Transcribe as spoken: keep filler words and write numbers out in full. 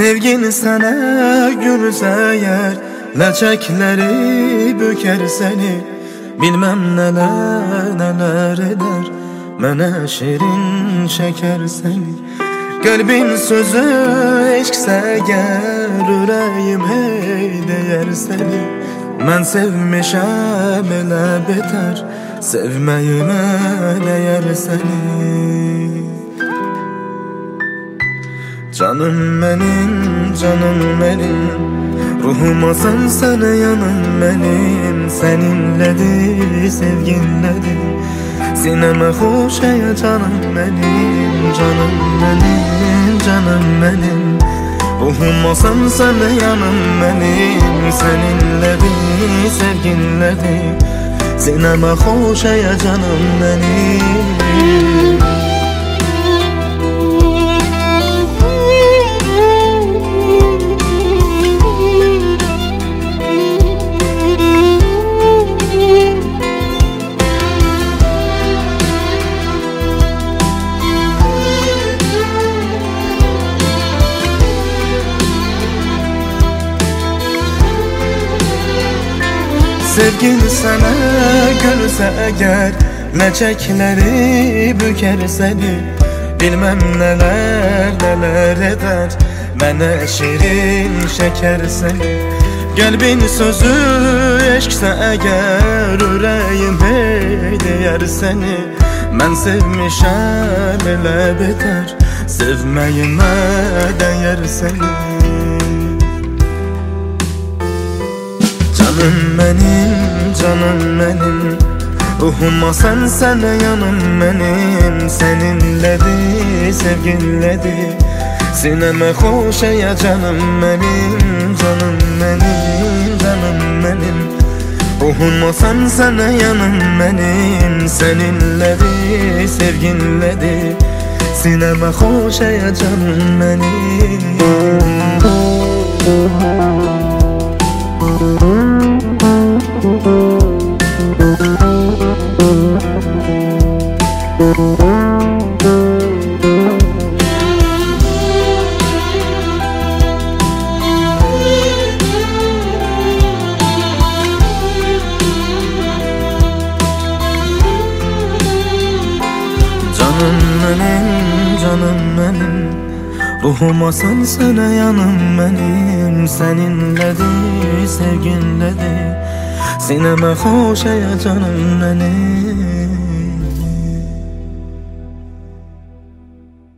Sevgin sana gülse eğer, ləçəkləri büker seni. Bilmem neler neler eder, mənə şirin şeker seni. Kalbin sözü eşkse eğer, ürəyim hey değer seni. Mən sevmişəm elə beter, sevməyimə değer seni. Canım benim, canım benim, ruhuma sen sana yanım benim. Seninledir, sevginledir, sineme hoş ya canım benim. Canım benim, canım benim, ruhuma sen sana yanım benim. Seninledir, sevginledir, sineme hoş ya canım benim. Sevgin sana gülse eğer, ləçəkləri büker seni. Bilmem neler neler eder, mənə şirin şeker seni. Kalbin sözü eşkse eğer, ürəyim hey değer seni. Mən sevmişəm elə beter, sevməyimə değer seni. Canım benim, canım benim, ruhuma sen sana yanım benim. Seninledir, sevginledir, sineme hoş ya canım benim. Canım benim, canım benim, ruhuma sen sana yanım benim. Seninledir, sevginledir, sineme hoş ya canım benim. Canım benim, canım benim, ruhuma sen sana yanım benim. Seninledir, sevginledir, sineme hoş ya canım benim.